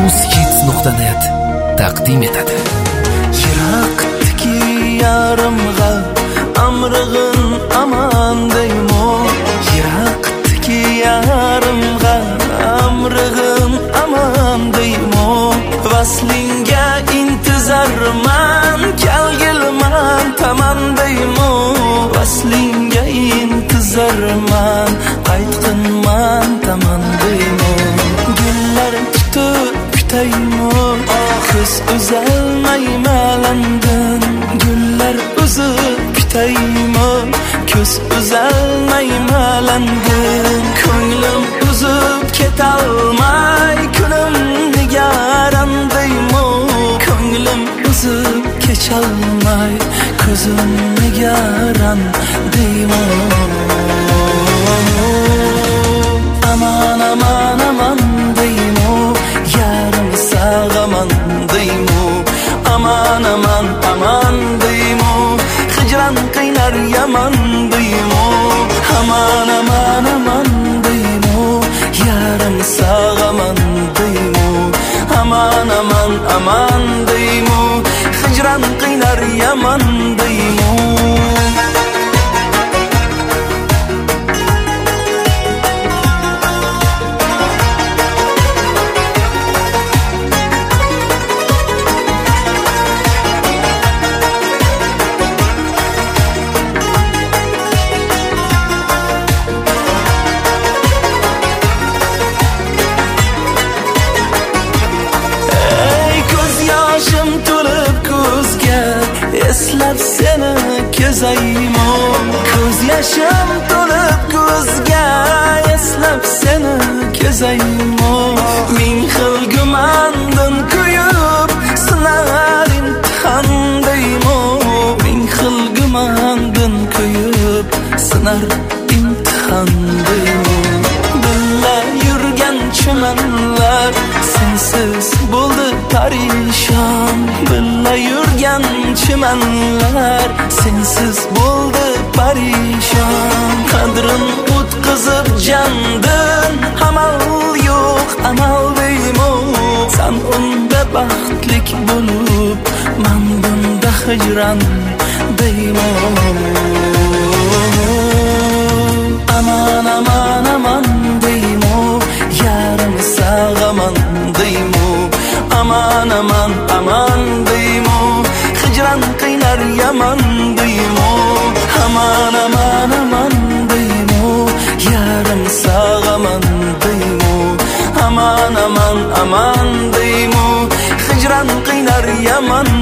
Muzhits.net taqdim etadi. Yiroqdiki yarimg'a amrig'in aman deymo. Yiroqdiki yarimg'a amrig'in aman deymo. Vaslinga intizorman, kelgilman tamam deymo. Vaslinga intizorman, qaytqinman tamam deymo. Gullar kutaymo, ko'z uzalmay malandin. Gullar uzib kutaymo, ko'z uzalmay malandin. Ko'nglim uzib ketolmay, kunim nigaran deymo. Ko'nglim uzib kecholmay, ko'zim nigaran deymo. Aman aman aman deymo, yarim sağaman deymo. Aman aman aman deymo, hicran qiynar yaman deymo. Aman aman aman deymo, yarim sağaman deymo. Aman aman aman deymo, hicran qiynar yaman deymo. Eslab seni kezaymo, ko'z yashim to'lib ko'zga. Eslab seni kezaymo, ming xil gumandin kuyib sinar imtihon deymo. Ming xil gumandin kuyib sinar imtihon deymo. Billa yurgan chimanlar sensiz bo'ldi parishon. Billa yurgan chimanlar sensiz bo'ldi parishon. Qadrin o'tkazib jandin, amal yo'q amal deymo. Sen unda baxtlik bo'lib, men bunda hijron deymo. Aman aman aman deymo, yarim sağaman deymo. Aman aman aman deymo, hicran qiynar yaman deymo. Aman aman aman deymo, yarim sağaman deymo. Aman aman aman deymo, hicran qiynar yaman